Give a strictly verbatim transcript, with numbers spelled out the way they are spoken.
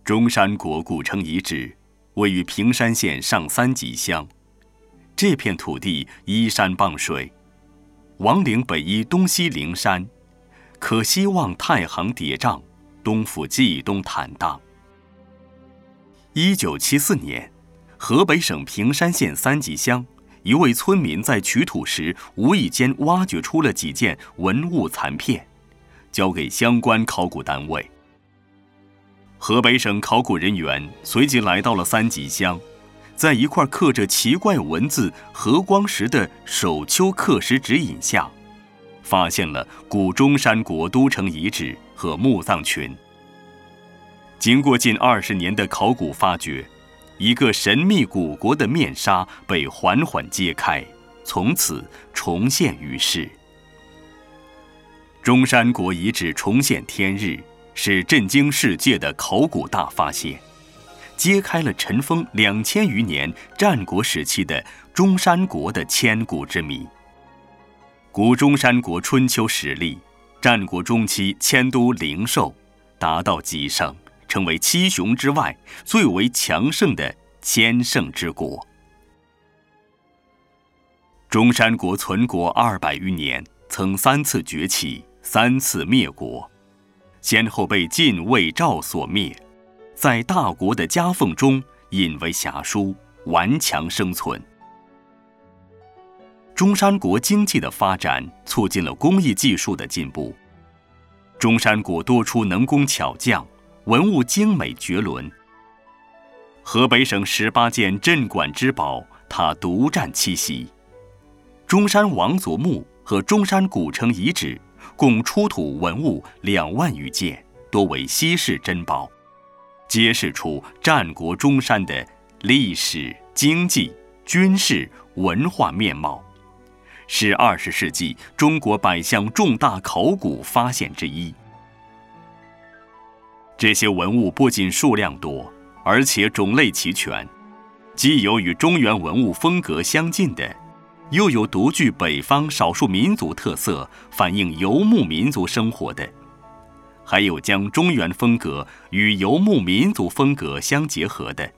中山国古城遗址位于平山县上三集乡，这片土地依山傍水，王陵北依东西陵山，可西望太行叠嶂，东附冀东坦荡。一九七四年，河北省平山县三集乡一位村民在取土时无意间挖掘出了几件文物残片，交给相关考古单位。河北省考古人员随即来到了三集乡，在一块刻着奇怪文字和光石的首丘刻石指引下，发现了古中山国都城遗址和墓葬群。经过近二十年的考古发掘，一个神秘古国的面纱被缓缓揭开，从此重现于世。中山国遗址重现天日，是震惊世界的考古大发现，揭开了尘封两千余年战国时期的中山国的千古之谜。古中山国春秋实力，战国中期迁都灵寿，达到极盛，成为七雄之外最为强盛的千盛之国。中山国存国二百余年，曾三次崛起，三次灭国，先后被晋、魏、赵所灭，在大国的夹缝中引为侠书，顽强生存。中山国经济的发展促进了工艺技术的进步，中山国多出能工巧匠，文物精美绝伦。河北省十八件镇馆之宝，它独占七席。中山王佐墓和中山古城遗址共出土文物两万余件，多为稀世珍宝，揭示出战国中山的历史、经济、军事、文化面貌，是二十世纪中国百项重大考古发现之一。这些文物不仅数量多，而且种类齐全，既有与中原文物风格相近的，又有独具北方少数民族特色，反映游牧民族生活的，还有将中原风格与游牧民族风格相结合的。